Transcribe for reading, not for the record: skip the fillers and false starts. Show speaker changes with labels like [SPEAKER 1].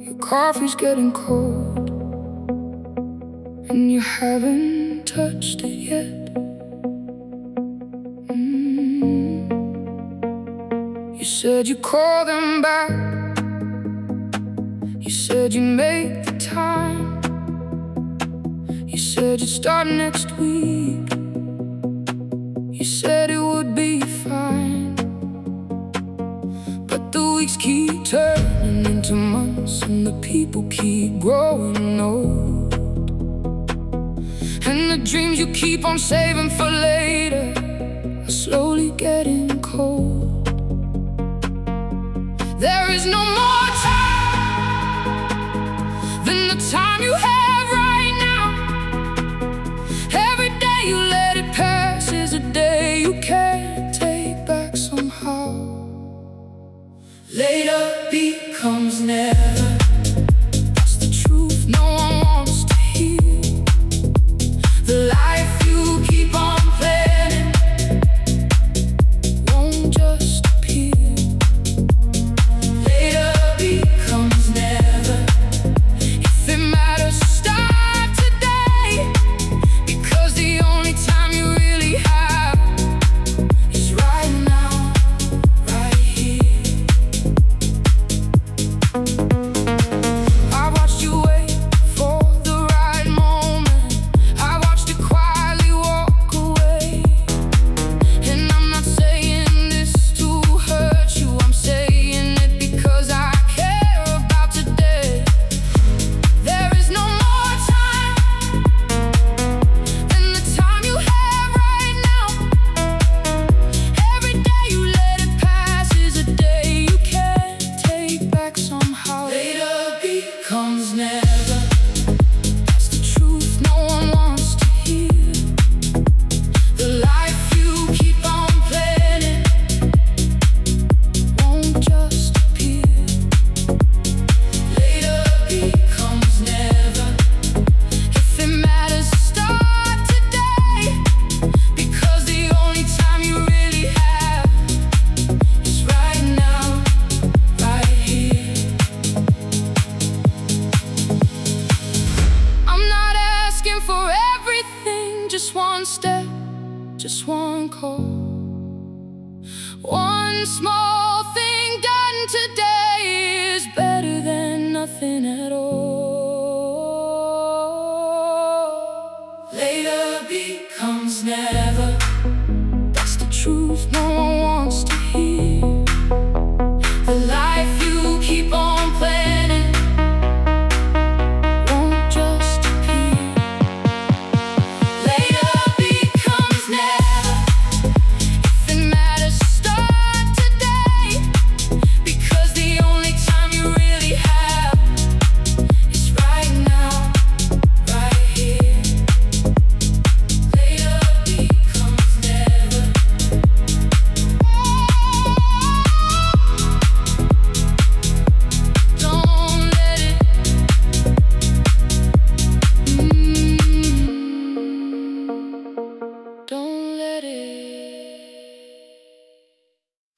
[SPEAKER 1] Your coffee's getting cold, and you haven't touched it yet. You said you'd call them back. You said you'd make the time. You said you'd start next week. You said it would be fine. But the weeks keep turning into months, and the people keep growing old. And the dreams you keep on saving for later are slowly getting cold. There is no more time than the time you have right now. Every day you let it pass is a day you can't take back somehow. Later becomes never. That's the truth no one wants to hear. The life you keep on planning won't just appear. Later becomes never. If it matters, start today, because the only time you really have is right now, right here. I watched you wait for the right moment. I watched it quietly walk away. And I'm not saying this to hurt you, I'm saying it because I care about today. There is no more time than the time you have right now. Every day you let it pass is a day you can't take back somehow. Later becomes never. That's the truth no one wants to hear. The life you keep on planning won't just appear. Later becomes never. If it matters, start today, because the only time you really have is right now, right here. I'm not asking for everything, just one step, just one call, one small